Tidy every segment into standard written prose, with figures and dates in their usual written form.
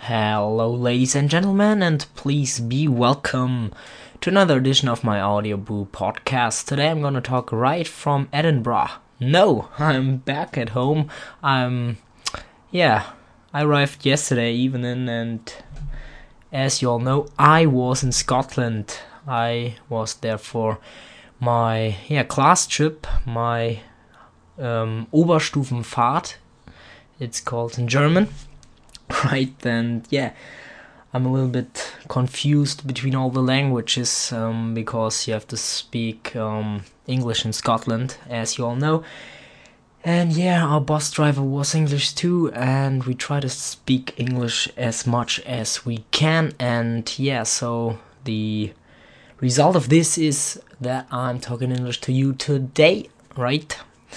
Hello, ladies and gentlemen, and please be welcome to another edition of my Audioboo podcast. Today I'm gonna talk right from Edinburgh. No, I'm back at home. I arrived yesterday evening, and as you all know, I was in Scotland. I was there for my class trip, my Oberstufenfahrt. It's called in German. Right, and I'm a little bit confused between all the languages because you have to speak English in Scotland, as you all know. And our bus driver was English too, and we try to speak English as much as we can. And so the result of this is that I'm talking English to you today, right?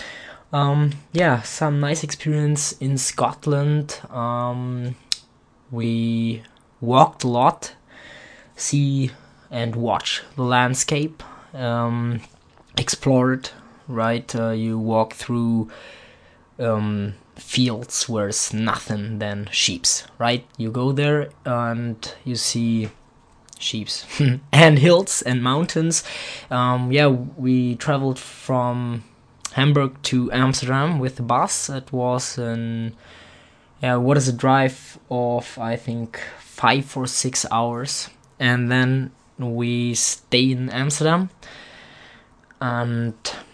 Some nice experience in Scotland. We walked a lot, see and watch the landscape, explored, right? You walk through fields where it's nothing than sheeps, right? You go there and you see sheeps and hills and mountains. We traveled from Hamburg to Amsterdam with the bus. It was a drive of, I think, 5 or 6 hours. And then we stay in Amsterdam and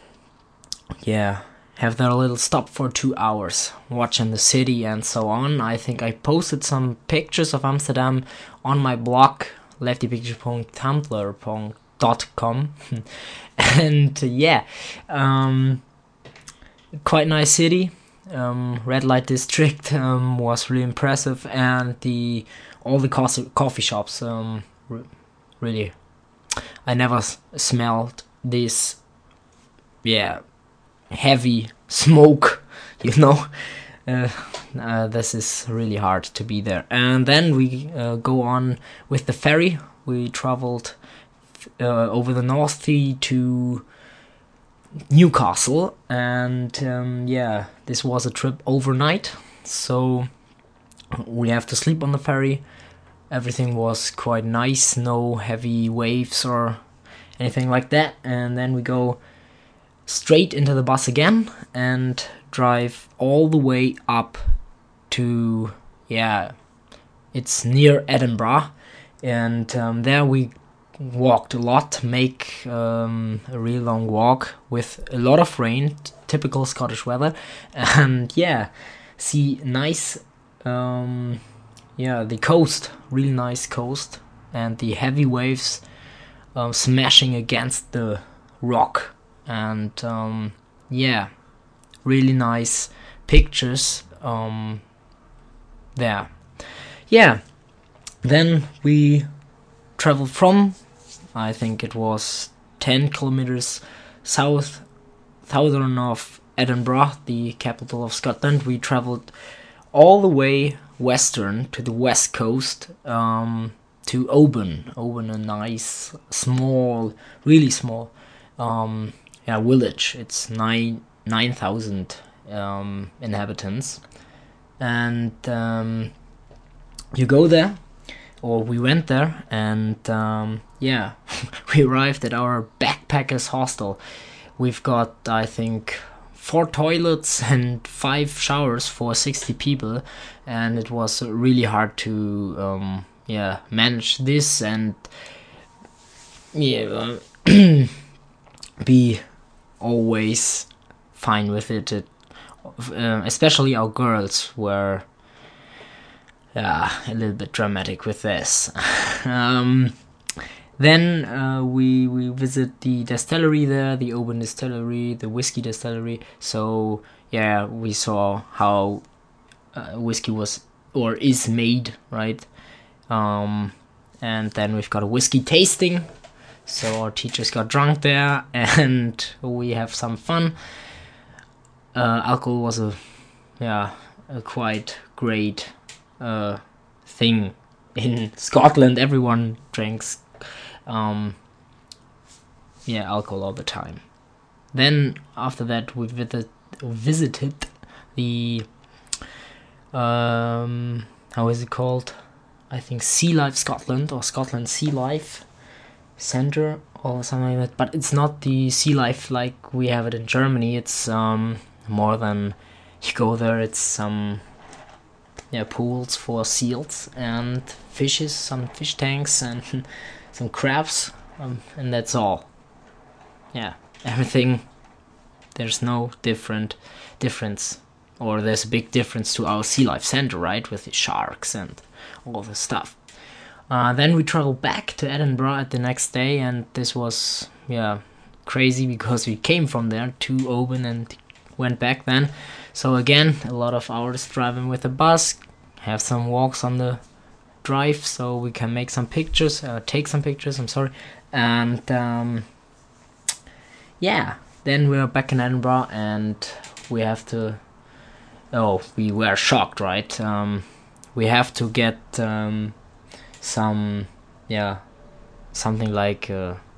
have there a little stop for 2 hours, watching the city and so on. I think I posted some pictures of Amsterdam on my blog, leftypicture.tumblr.com. And quite nice city. Red light district was really impressive, and all the coffee shops really. I never smelled this heavy smoke, this is really hard to be there. And then we go on with the ferry. We traveled over the North Sea to Newcastle, and this was a trip overnight, so we have to sleep on the ferry. Everything was quite nice, no heavy waves or anything like that. And then we go straight into the bus again and drive all the way up to it's near Edinburgh, and there we walked a lot, make a really long walk with a lot of rain, typical Scottish weather, and see nice the coast, really nice coast, and the heavy waves smashing against the rock, and really nice pictures there. Then we traveled from, I think it was 10 kilometers southern of Edinburgh, the capital of Scotland. We traveled all the way western to the west coast, to Oban. Oban, a nice, small, really small village. It's 9,000 inhabitants. And you go there, or we went there, and we arrived at our backpackers hostel. We've got, I think, 4 toilets and 5 showers for 60 people, and it was really hard to manage this and be always fine with it. Especially our girls were a little bit dramatic with this. Then we visit the distillery there, the Oban distillery, the whiskey distillery. So we saw how whiskey was or is made, right? And then we've got a whiskey tasting. So our teachers got drunk there, and we have some fun. Alcohol was a quite great thing in Scotland. Everyone drinks alcohol all the time. Then after that we visited the how is it called? I think Sea Life Scotland or Scotland Sea Life Center or something like that. But it's not the sea life like we have it in Germany. It's more than you go there. It's some pools for seals and fishes, some fish tanks and some crabs, and that's all. Yeah, everything. There's no difference, or there's a big difference to our sea life center, right, with the sharks and all the stuff. Then we traveled back to Edinburgh at the next day, and this was crazy because we came from there to Oban and went back then. So again, a lot of hours driving with the bus, have some walks on the drive so we can make some pictures, take some pictures, I'm sorry. And then we're back in Edinburgh and we have to, we were shocked, right? We have to get something like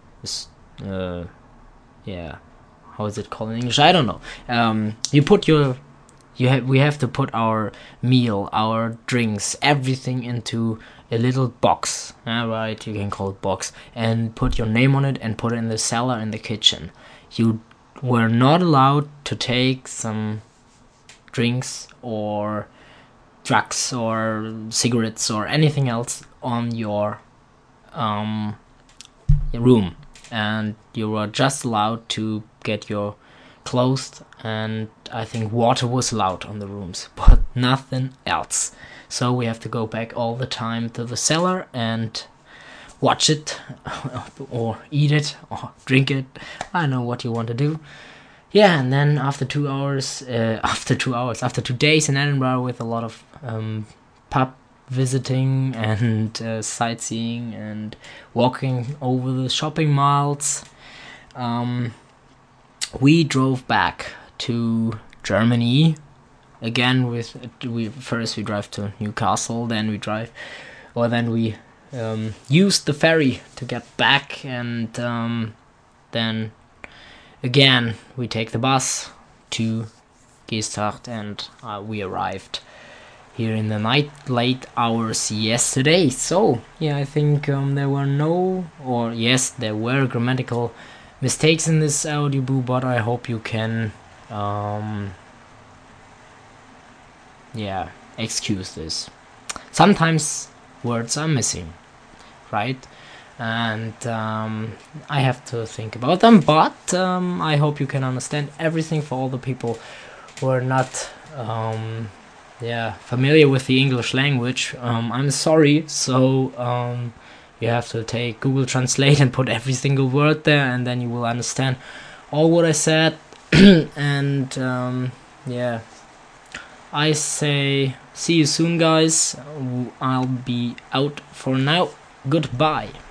how is it called in English? I don't know. We have to put our meal, our drinks, everything into a little box, right? You can call it box, and put your name on it and put it in the cellar in the kitchen. You were not allowed to take some drinks or drugs or cigarettes or anything else on your room, and you were just allowed to get your clothes, and I think water was allowed on the rooms, but nothing else. So we have to go back all the time to the cellar and watch it or eat it or drink it. I don't know what you want to do. Yeah, and then after 2 days in Edinburgh with a lot of pub visiting and sightseeing and walking over the shopping malls, we drove back to Germany again. We drive to Newcastle, then we used the ferry to get back, and then again we take the bus to Geesthacht, and we arrived here in the late hours yesterday. So yeah, I think there were grammatical mistakes in this audio, but I hope you can excuse this. Sometimes words are missing, right? And I have to think about them, but I hope you can understand everything. For all the people who are not familiar with the English language, I'm sorry. So you have to take Google Translate and put every single word there, and then you will understand all what I said. And I say see you soon, guys. I'll be out for now. Goodbye.